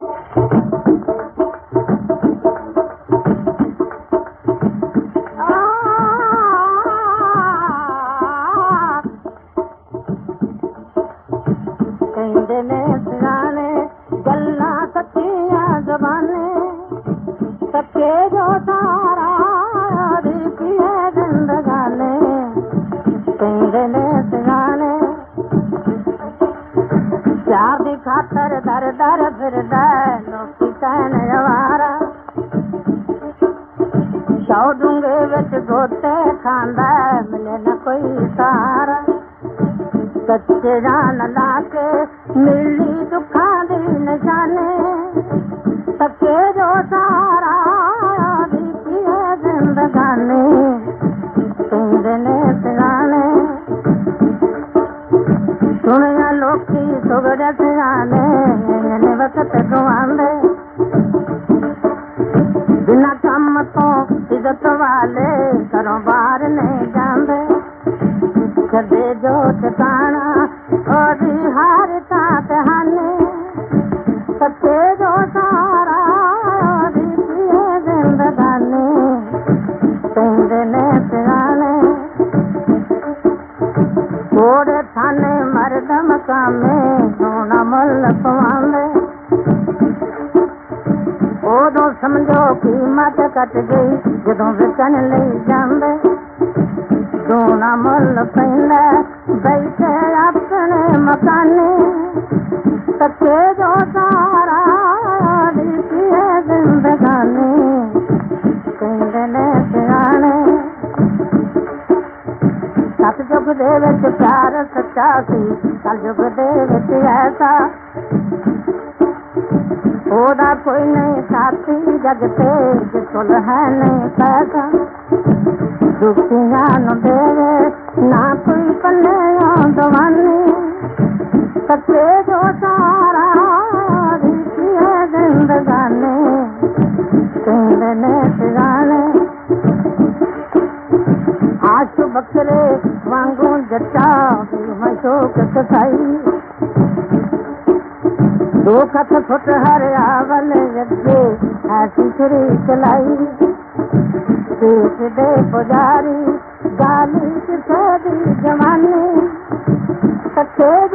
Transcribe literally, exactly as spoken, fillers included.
दर दर फिर लोकी कहने जवारा सौ डूंगे बिच गोते खांदा मिले न कोई सहारा सच्चे जान लाके मिली दुखा दी निशाने सच्चे जो सहारा दी है जिंदगानी तेरे ने सिराने सुनिया लोकी सुगड़े सिराने वक्त गुआंदे बिना कम तो इज्जत वाले घरों बाहर नहीं जाते कदे जो ठिकाना ओदी हार ताने सच्चे जो सारा ओदी जिंदगानी तेरे ने सिराने घोड़े थाने मर्द मकामे सोना मुल पवांदे उदों समझो कीमत कट गई जदों विकन ले जांदे सोना मुल पैंदा बैठे अपने मकाने सच्चे जो सारा दी है जिंदगानी तेरे ने सिराने सतयुग दे विच प्यार सच्चा सी कलयुग दे विच ऐसा ओदा कोई नहीं साथी जगते जिसुल है नहीं पैसा दुखियां नु देवे ना कोई पल्ले दवानी सच्चे जो सारा दी है जिंदगानी तेरे ने सिराने आश बकरे वांगू जच्चा मशोक सफाई दो कथ फुट हरियावल जगे ऐसी छुरी चलाई देश दे पुजारी गाली किसे दी जवानी सच्चे